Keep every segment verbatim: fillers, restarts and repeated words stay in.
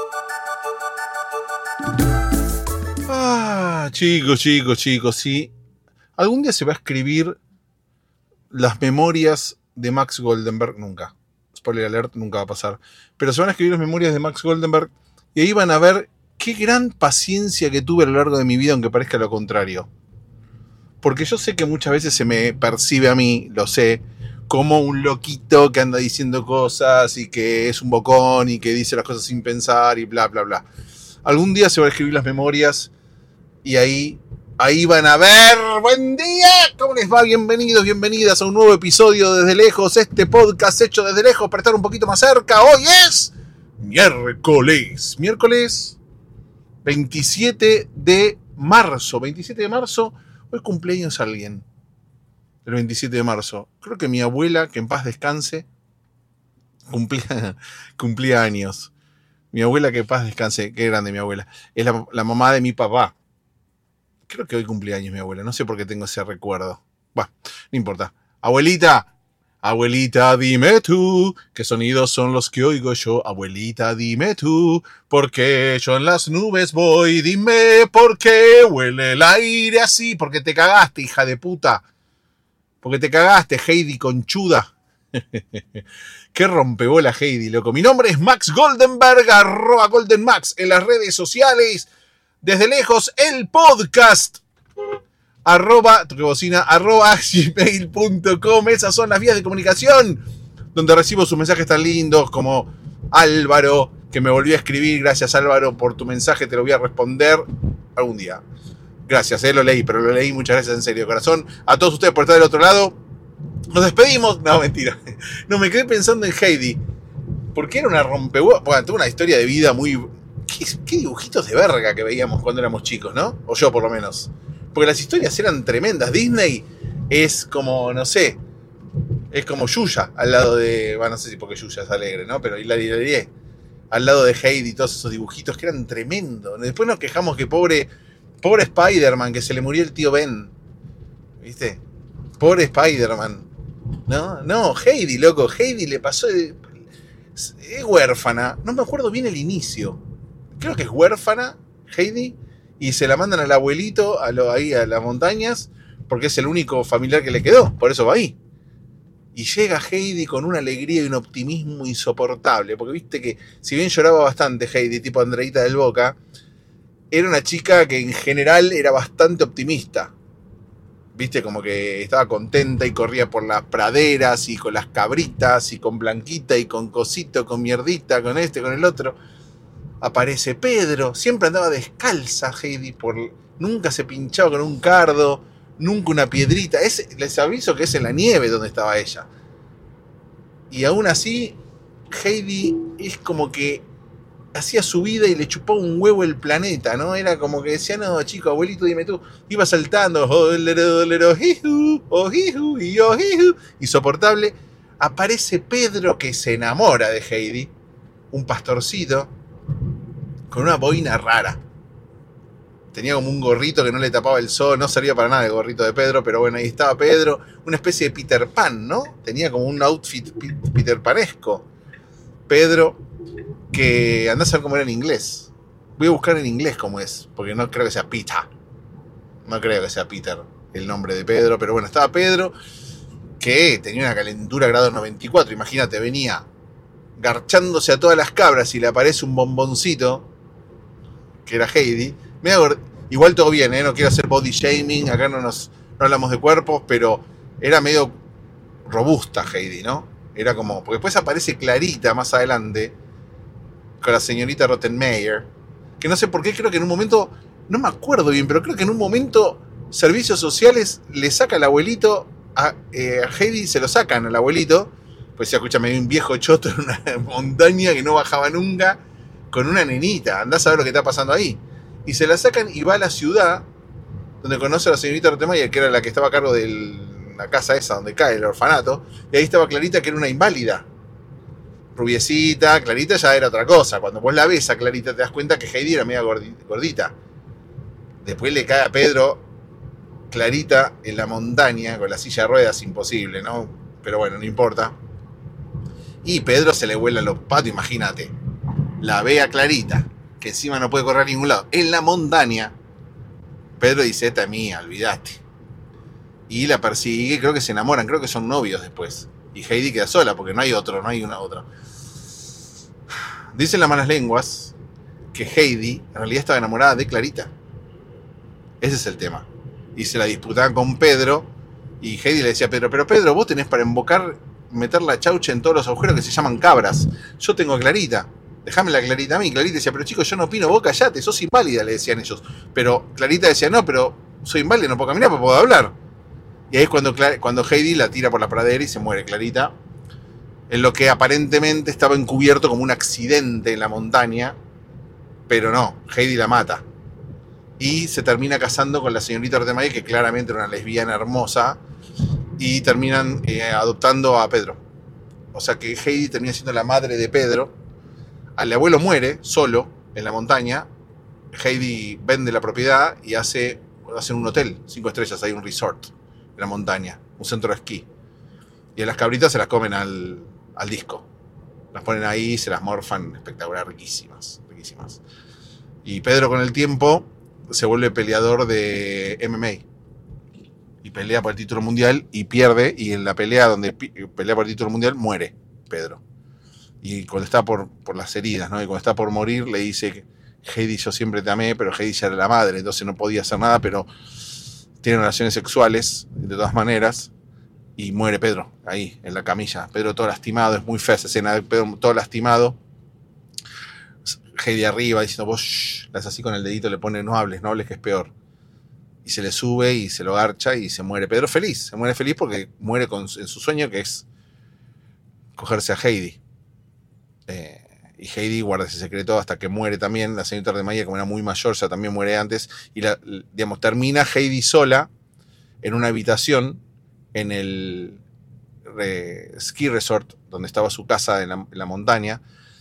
Ah, chicos, chicos, chicos, sí. Algún día se va a escribir las memorias de Max Goldenberg, nunca. Spoiler alert, nunca va a pasar. Pero se van a escribir las memorias de Max Goldenberg y ahí van a ver qué gran paciencia que tuve a lo largo de mi vida, aunque parezca lo contrario. Porque yo sé que muchas veces se me percibe a mí, lo sé, como un loquito que anda diciendo cosas y que es un bocón y que dice las cosas sin pensar y bla, bla, bla. Algún día se van a escribir las memorias y ahí, ahí van a ver. ¡Buen día! ¿Cómo les va? Bienvenidos, bienvenidas a un nuevo episodio Desde Lejos. Este podcast hecho desde lejos para estar un poquito más cerca. Hoy es miércoles. Miércoles veintisiete de marzo. veintisiete de marzo. Hoy cumpleaños alguien. El veintisiete de marzo. Creo que mi abuela, que en paz descanse, cumplía, cumplía años. Mi abuela, que en paz descanse. Qué grande mi abuela. Es la, la mamá de mi papá. Creo que hoy cumpleaños mi abuela. No sé por qué tengo ese recuerdo. Bueno, no importa. Abuelita. Abuelita, dime tú, ¿qué sonidos son los que oigo yo? Abuelita, dime tú, ¿por qué yo en las nubes voy? Dime, ¿por qué huele el aire así? Porque te cagaste, hija de puta. Porque te cagaste, Heidi conchuda. Qué rompebola Heidi, loco. Mi nombre es Max Goldenberg, arroba GoldenMax en las redes sociales. Desde lejos, el podcast. Arroba, toque bocina, arroba gmail punto com. Esas son las vías de comunicación donde recibo sus mensajes tan lindos como Álvaro, que me volvió a escribir. Gracias, Álvaro, por tu mensaje. Te lo voy a responder algún día. Gracias, eh, lo leí, pero lo leí. Muchas gracias, en serio, corazón. A todos ustedes por estar del otro lado. Nos despedimos. No, mentira. No, me quedé pensando en Heidi. Porque era una rompehuevos. Bueno, tuvo una historia de vida muy... ¿Qué, qué dibujitos de verga que veíamos cuando éramos chicos, ¿no? O yo, por lo menos. Porque las historias eran tremendas. Disney es como, no sé, es como Yuya al lado de... Bueno, no sé si porque Yuya es alegre, ¿no? Pero Hilari Hilari al lado de Heidi, todos esos dibujitos que eran tremendos. Después nos quejamos que pobre, pobre Spider-Man, que se le murió el tío Ben. ¿Viste? Pobre Spider-Man. No, no, Heidi, loco. Heidi le pasó... De, es huérfana. No me acuerdo bien el inicio. Creo que es huérfana, Heidi. Y se la mandan al abuelito a lo, ahí a las montañas porque es el único familiar que le quedó, por eso va ahí. Y llega Heidi con una alegría y un optimismo insoportable, porque viste que si bien lloraba bastante Heidi, tipo Andreita del Boca, era una chica que en general era bastante optimista. Viste, como que estaba contenta y corría por las praderas y con las cabritas y con Blanquita y con Cosito, con Mierdita, con este, con el otro. Aparece Pedro, siempre andaba descalza Heidi, por, nunca se pinchaba con un cardo, nunca una piedrita. Es, les aviso que es en la nieve donde estaba ella. Y aún así, Heidi es como que hacía su vida y le chupaba un huevo el planeta, ¿no? Era como que decía, no, chico, abuelito, dime tú. Iba saltando, olero, olero, jiju, ojiju, y ojiju, insoportable. Aparece Pedro, que se enamora de Heidi, un pastorcito, con una boina rara. Tenía como un gorrito que no le tapaba el sol, no servía para nada el gorrito de Pedro, pero bueno, ahí estaba Pedro, una especie de Peter Pan, ¿no? Tenía como un outfit Peter Panesco. Pedro, que andás a ver cómo era en inglés. Voy a buscar en inglés cómo es, porque no creo que sea Peter. No creo que sea Peter el nombre de Pedro, pero bueno, estaba Pedro, que tenía una calentura grado noventa y cuatro, imagínate, venía garchándose a todas las cabras y le aparece un bomboncito que era Heidi. Gord... Igual todo bien, ¿eh? No quiero hacer body shaming, acá no nos no hablamos de cuerpos, pero era medio robusta Heidi, ¿no? Era como, porque después aparece Clarita más adelante con la señorita Rottenmeier, que no sé por qué, creo que en un momento, no me acuerdo bien, pero creo que en un momento Servicios Sociales le saca al abuelito a, eh, a Heidi, se lo sacan al abuelito. Pues ya, escúchame, hay un viejo choto en una montaña que no bajaba nunca con una nenita. Andás a ver lo que está pasando ahí. Y se la sacan y va a la ciudad donde conoce a la señorita Rottenmeier, que era la que estaba a cargo de la casa esa donde cae el orfanato. Y ahí estaba Clarita, que era una inválida. Rubiecita, Clarita ya era otra cosa. Cuando vos la ves a Clarita te das cuenta que Heidi era media gordita. Después le cae a Pedro Clarita en la montaña con la silla de ruedas, imposible, ¿no? Pero bueno, no importa. Y Pedro se le vuelan los patos, imagínate. la ve a Clarita, que encima no puede correr a ningún lado, en la montaña, Pedro dice, esta es mía, olvídate. Y la persigue, creo que se enamoran, creo que son novios después. Y Heidi queda sola, porque no hay otro, no hay una otra. Dicen las malas lenguas que Heidi en realidad estaba enamorada de Clarita. Ese es el tema. Y se la disputaban con Pedro, y Heidi le decía a Pedro, pero Pedro, vos tenés para embocar, meter la chaucha en todos los agujeros que se llaman cabras. Yo tengo a Clarita. Déjame la Clarita a mí. Clarita decía, pero chicos, yo no opino, vos callate, sos inválida, le decían ellos. Pero Clarita decía, no, pero soy inválida, no puedo caminar, pero puedo hablar. Y ahí es cuando, cuando Heidi la tira por la pradera y se muere Clarita. En lo que aparentemente estaba encubierto como un accidente en la montaña. Pero no, Heidi la mata. Y se termina casando con la señorita Rottenmeier, que claramente era una lesbiana hermosa. Y terminan eh, adoptando a Pedro. O sea que Heidi termina siendo la madre de Pedro. El abuelo muere solo en la montaña. Heidi vende la propiedad y hace, hace un hotel, cinco estrellas, hay un resort en la montaña, un centro de esquí. Y a las cabritas se las comen al, al disco. Las ponen ahí, se las morfan, espectacular, riquísimas, riquísimas. Y Pedro con el tiempo se vuelve peleador de M M A. Y pelea por el título mundial y pierde. Y en la pelea donde pelea por el título mundial muere Pedro. Y cuando está por, por las heridas, ¿no? Y cuando está por morir le dice, Heidi, yo siempre te amé, pero Heidi ya era la madre, entonces no podía hacer nada, pero tienen relaciones sexuales de todas maneras. Y muere Pedro, ahí, en la camilla. Pedro todo lastimado, es muy fea esa escena de Pedro todo lastimado. Heidi arriba diciendo, vos, shh, le hace así con el dedito, le pone, no hables, no hables, que es peor. Y se le sube y se lo garcha y se muere Pedro feliz. Se muere feliz porque muere con, en su sueño, que es cogerse a Heidi. Eh, y Heidi guarda ese secreto hasta que muere también. La señorita Rottenmeier, como era muy mayor, ya también muere antes. Y la, digamos, termina Heidi sola en una habitación en el eh, ski resort donde estaba su casa en la, en la montaña.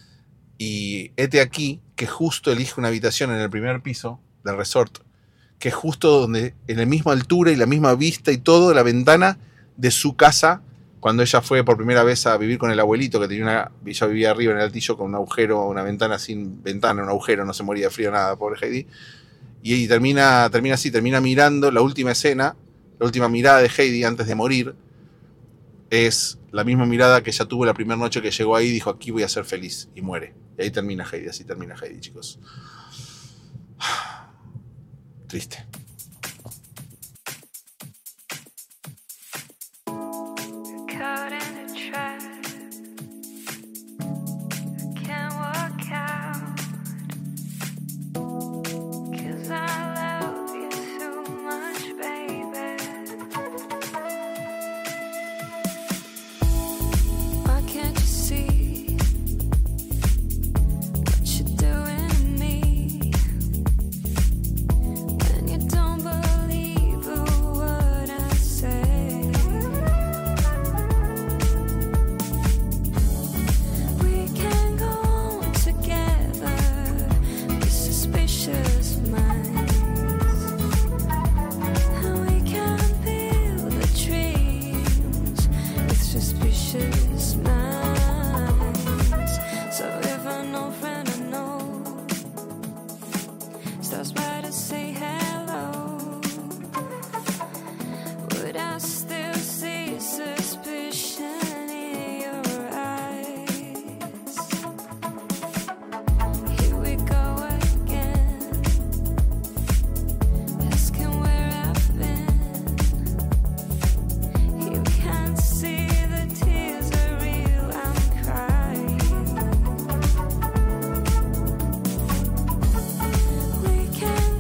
Y hete aquí que justo elige una habitación en el primer piso del resort, que es justo donde, en la misma altura y la misma vista y todo, la ventana de su casa, cuando ella fue por primera vez a vivir con el abuelito, que tenía una, ella vivía arriba en el altillo con un agujero, una ventana sin ventana, un agujero, no se moría de frío, nada, pobre Heidi. Y, y termina, termina así, termina mirando la última escena, la última mirada de Heidi antes de morir, es la misma mirada que ella tuvo la primera noche que llegó ahí y dijo, aquí voy a ser feliz, y muere. Y ahí termina Heidi, así termina Heidi, chicos. Triste. We can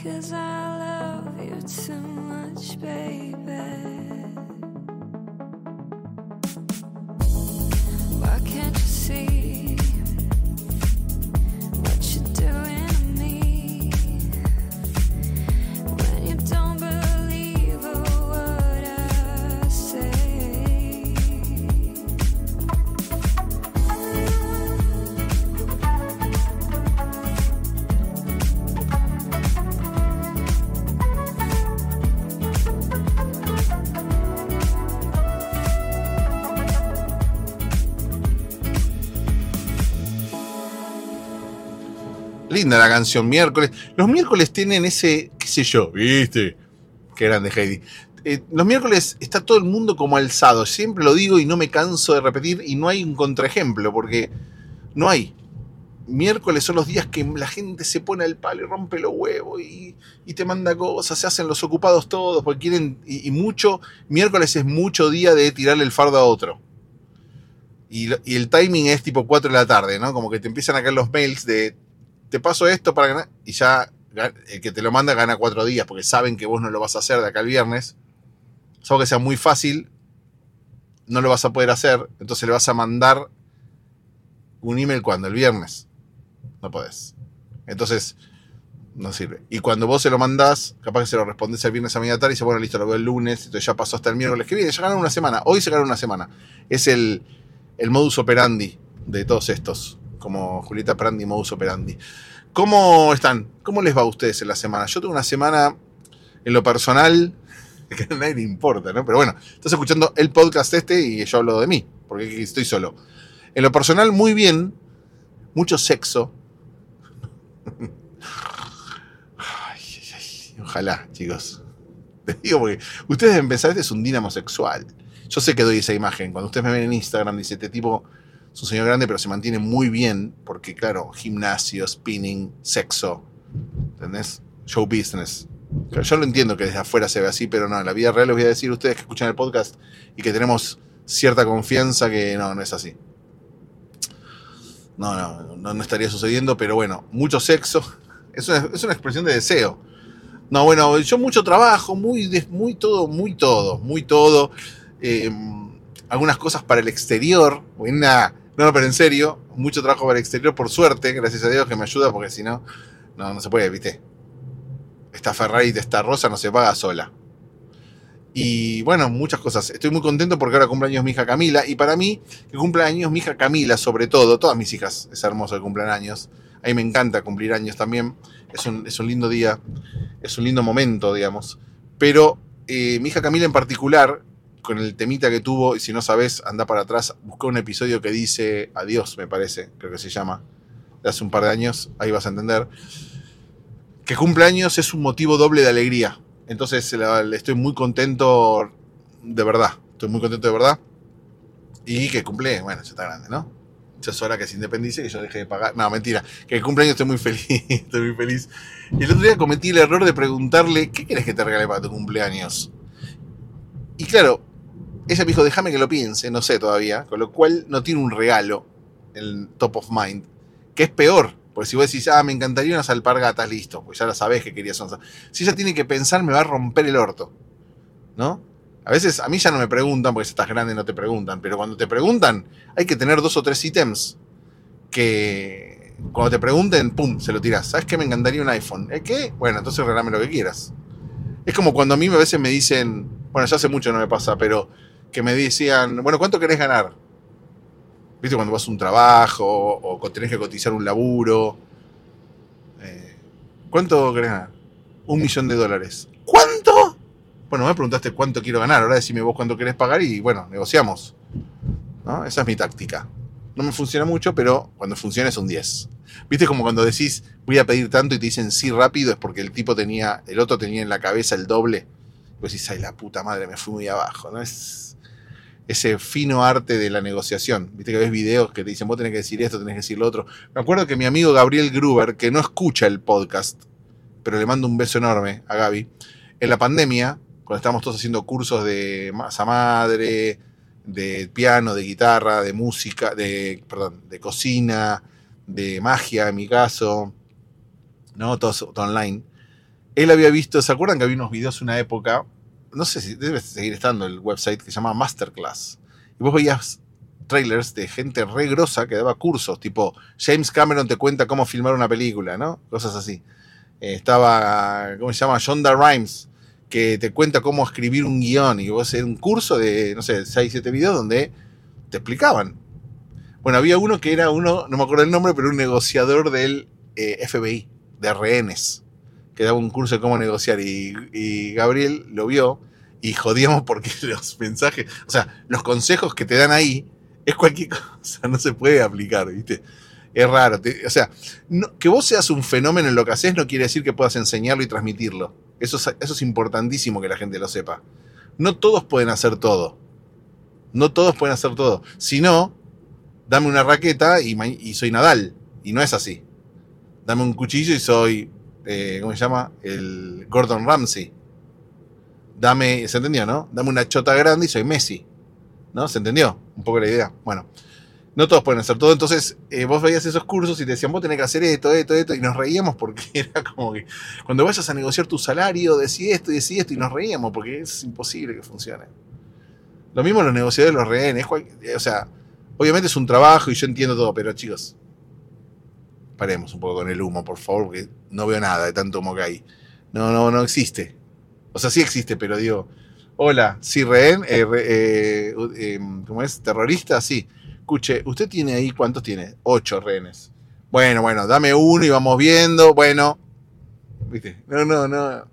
'cause I love you too much, baby. Why can't you see what you're doing to me? When you don't believe a word I say. Linda la canción, miércoles. Los miércoles tienen ese, qué sé yo, ¿viste? Qué grande Heidi. Eh, los miércoles está todo el mundo como alzado. Siempre lo digo y no me canso de repetir y no hay un contraejemplo porque no hay. Miércoles son los días que la gente se pone al palo y rompe los huevos y, y te manda cosas, se hacen los ocupados todos porque quieren, y, y mucho, miércoles es mucho día de tirarle el fardo a otro. Y, y el timing es tipo cuatro de la tarde, ¿no? Como que te empiezan a caer los mails de te paso esto para ganar, y ya el que te lo manda gana cuatro días, porque saben que vos no lo vas a hacer de acá al viernes. Salvo que sea muy fácil, no lo vas a poder hacer, entonces le vas a mandar un email cuando, el viernes. No podés. Entonces, no sirve. Y cuando vos se lo mandás, capaz que se lo respondés el viernes a media tarde y dice, bueno, listo, lo veo el lunes, entonces ya pasó hasta el miércoles que viene, ya ganaron una semana. Hoy se ganaron una semana. Es el, el modus operandi de todos estos. Como Julieta Prandi, modus operandi. ¿Cómo están? ¿Cómo les va a ustedes en la semana? Yo tengo una semana, en lo personal, que a nadie le importa, ¿no? Pero bueno, estás escuchando el podcast este y yo hablo de mí, porque estoy solo. En lo personal, muy bien, mucho sexo. Ay, ay, ay. Ojalá, chicos. Les digo porque ustedes deben pensar, este es un dínamo sexual. Yo sé que doy esa imagen. Cuando ustedes me ven en Instagram, dice, este tipo es un señor grande, pero se mantiene muy bien, porque claro, gimnasio, spinning, sexo, ¿entendés? Show business. Pero yo lo entiendo que desde afuera se ve así, pero no, en la vida real les voy a decir a ustedes que escuchan el podcast y que tenemos cierta confianza que no, no es así. No, no, no, no estaría sucediendo, pero bueno, mucho sexo, es una, es una expresión de deseo. No, bueno, yo mucho trabajo, muy, muy todo, muy todo, muy todo. Eh, algunas cosas para el exterior, buena. No, pero en serio, mucho trabajo para el exterior, por suerte, gracias a Dios que me ayuda, porque si no, no, no se puede, ¿viste? Esta Ferrari de esta Rosa no se paga sola. Y bueno, muchas cosas. Estoy muy contento porque ahora cumple años mi hija Camila, y para mí, que cumple años mi hija Camila, sobre todo, todas mis hijas, es hermoso que cumplan años. A mí me encanta cumplir años también, es un, es un lindo día, es un lindo momento, digamos. Pero eh, mi hija Camila en particular, con el temita que tuvo, y si no sabes, anda para atrás, busca un episodio que dice Adiós, me parece, creo que se llama, de hace un par de años, ahí vas a entender, que cumpleaños es un motivo doble de alegría. Entonces la, estoy muy contento, de verdad, estoy muy contento de verdad, y que cumple, bueno, ya está grande, ¿no? Ya es hora que se independice, que yo deje de pagar, no, mentira, que el cumpleaños estoy muy feliz, estoy muy feliz. Y el otro día cometí el error de preguntarle, ¿qué querés que te regale para tu cumpleaños? Y claro, ella me dijo, déjame que lo piense, no sé todavía, con lo cual no tiene un regalo en top of mind, que es peor, porque si vos decís, ah, me encantaría unas alpargatas, listo, pues ya la sabés que querías unas. Si ella tiene que pensar, me va a romper el orto, ¿no? A veces a mí ya no me preguntan, porque si estás grande no te preguntan, pero cuando te preguntan, hay que tener dos o tres ítems que cuando te pregunten, pum, se lo tirás. ¿Sabes qué? Me encantaría un iPhone. ¿Eh, qué? Bueno, entonces regálame lo que quieras. Es como cuando a mí a veces me dicen, bueno, ya hace mucho no me pasa, pero que me decían, bueno, ¿cuánto querés ganar? ¿Viste? Cuando vas a un trabajo o, o tenés que cotizar un laburo. Eh, ¿Cuánto querés ganar? Un millón de dólares. ¿Cuánto? Bueno, me preguntaste cuánto quiero ganar, ahora decime vos cuánto querés pagar y bueno, negociamos, ¿no? Esa es mi táctica. No me funciona mucho, pero cuando funciona es un diez. ¿Viste? Como cuando decís, voy a pedir tanto y te dicen sí rápido, es porque el tipo tenía, el otro tenía en la cabeza el doble. Y vos decís, ay, la puta madre, me fui muy abajo, ¿no? Es ese fino arte de la negociación. Viste que ves videos que te dicen, vos tenés que decir esto, tenés que decir lo otro. Me acuerdo que mi amigo Gabriel Gruber, que no escucha el podcast, pero le mando un beso enorme a Gaby, en la pandemia, cuando estábamos todos haciendo cursos de masa madre, de piano, de guitarra, de música, de, perdón, de cocina, de magia en mi caso, ¿no? Todo, todo online. él había visto, ¿se acuerdan que había unos videos una época? No sé si debe seguir estando el website que se llama Masterclass. Y vos veías trailers de gente re grosa que daba cursos, tipo James Cameron te cuenta cómo filmar una película, ¿no? Cosas así. Eh, estaba, ¿cómo se llama? Shonda Rhimes, que te cuenta cómo escribir un guión. Y vos hacer un curso de, no sé, seis, siete videos donde te explicaban. Bueno, había uno que era uno, no me acuerdo el nombre, pero un negociador del eh, F B I, de rehenes, que daba un curso de cómo negociar. Y, y Gabriel lo vio y jodíamos porque los mensajes, o sea, los consejos que te dan ahí es cualquier cosa, no se puede aplicar, ¿viste? Es raro. Te, o sea, no, que vos seas un fenómeno en lo que haces no quiere decir que puedas enseñarlo y transmitirlo. Eso es, eso es importantísimo que la gente lo sepa. No todos pueden hacer todo. No todos pueden hacer todo. Si no, dame una raqueta y, y soy Nadal. Y no es así. Dame un cuchillo y soy, eh, ¿cómo se llama? El Gordon Ramsay. Dame, ¿se entendió, no? Dame una chota grande y soy Messi. ¿No? ¿Se entendió? Un poco la idea. Bueno, no todos pueden hacer todo. Entonces, eh, vos veías esos cursos y te decían, vos tenés que hacer esto, esto, esto. Y nos reíamos porque era como que cuando vayas a negociar tu salario, decí esto y decí esto. Y nos reíamos porque es imposible que funcione. Lo mismo los negociadores, los rehenes. O sea, obviamente es un trabajo y yo entiendo todo. Pero chicos, paremos un poco con el humo, por favor. Porque no veo nada de tanto humo que hay. No, no, no existe. O sea, sí existe, pero digo... Hola, sí, rehén, eh, eh, eh, ¿cómo es? ¿Terrorista? Sí. Escuche, ¿usted tiene ahí cuántos tiene? Ocho rehenes. Bueno, bueno, dame uno y vamos viendo. Bueno, ¿viste? No, no, no.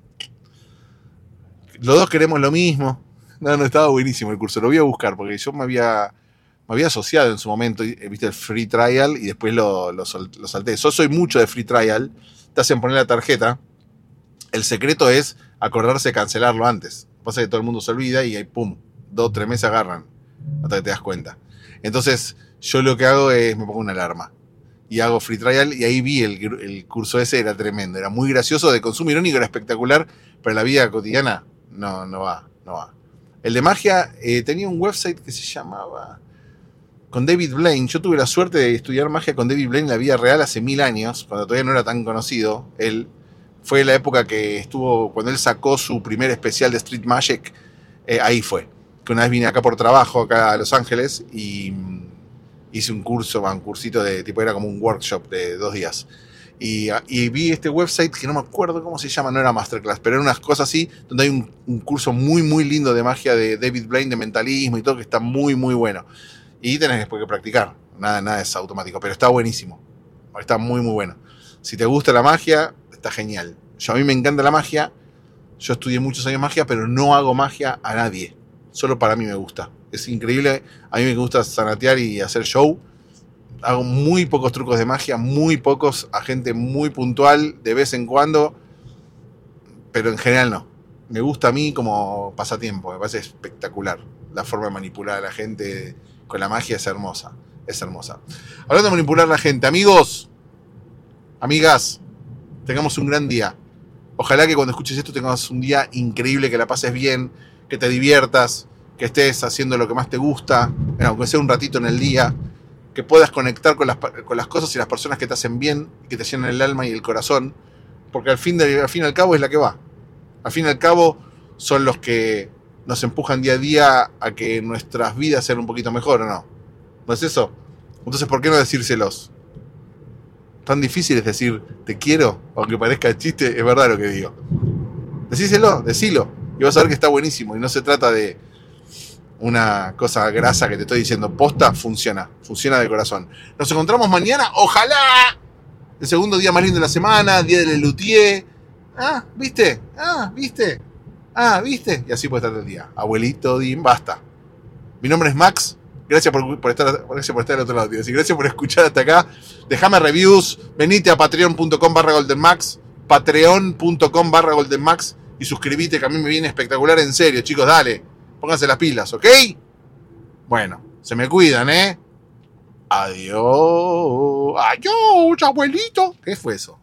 Los dos queremos lo mismo. No, no, estaba buenísimo el curso. Lo voy a buscar porque yo me había, me había asociado en su momento, viste, el free trial y después lo, lo, lo salté. Yo soy mucho de free trial. Te hacen poner la tarjeta. El secreto es acordarse de cancelarlo antes. Pasa que todo el mundo se olvida y ahí pum, dos o tres meses agarran hasta que te das cuenta. Entonces yo lo que hago es me pongo una alarma y hago free trial y ahí vi el, el curso ese, era tremendo, era muy gracioso, de consumo irónico, era espectacular, pero en la vida cotidiana no, no va, no va. El de magia eh, tenía un website que se llamaba con David Blaine. Yo tuve la suerte de estudiar magia con David Blaine en la vida real hace mil años, cuando todavía no era tan conocido él. Fue la época que estuvo, cuando él sacó su primer especial de Street Magic, eh, ahí fue. Que una vez vine acá por trabajo, acá a Los Ángeles, y hice un curso, un cursito de tipo, era como un workshop de dos días. Y, y vi este website que no me acuerdo cómo se llama, no era Masterclass, pero era unas cosas así, donde hay un, un curso muy, muy lindo de magia de David Blaine, de mentalismo y todo, que está muy, muy bueno. Y tenés después que practicar, nada, nada es automático, pero está buenísimo. Está muy, muy bueno. Si te gusta la magia, está genial. Yo, a mí me encanta la magia. Yo estudié muchos años magia, pero no hago magia a nadie. Solo para mí me gusta. Es increíble. A mí me gusta zanatear y hacer show. Hago muy pocos trucos de magia, muy pocos a gente muy puntual, de vez en cuando. Pero en general no. Me gusta a mí como pasatiempo. Me parece espectacular. La forma de manipular a la gente con la magia es hermosa. Es hermosa. Hablando de manipular a la gente, amigos, amigas, tengamos un gran día. Ojalá que cuando escuches esto tengas un día increíble, que la pases bien, que te diviertas, que estés haciendo lo que más te gusta, aunque sea un ratito en el día, que puedas conectar con las, con las cosas y las personas que te hacen bien, que te llenan el alma y el corazón, porque al fin, de, al fin y al cabo es la que va. Al fin y al cabo son los que nos empujan día a día a que nuestras vidas sean un poquito mejor, ¿o no? ¿No es eso? Entonces, ¿por qué no decírselos? Tan difícil es decir te quiero, aunque parezca chiste, es verdad lo que digo. Decíselo, decilo, y vas a ver que está buenísimo. Y no se trata de una cosa grasa que te estoy diciendo. Posta, funciona, funciona de corazón. Nos encontramos mañana, ojalá. El segundo día más lindo de la semana, día del Luthier. Ah, ¿viste? Ah, ¿viste? Ah, ¿viste? Y así puede estar el día. Abuelito Dim, basta. Mi nombre es Max. Gracias por, por, estar, gracias por estar al otro lado, tío. Y gracias por escuchar hasta acá. Dejame reviews. Venite a patreon.com barra goldenmax. Patreon.com barra goldenmax. Y suscribite, que a mí me viene espectacular, en serio, chicos. Dale. Pónganse las pilas, ¿ok? Bueno, se me cuidan, ¿eh? Adiós. Adiós, abuelito. ¿Qué fue eso?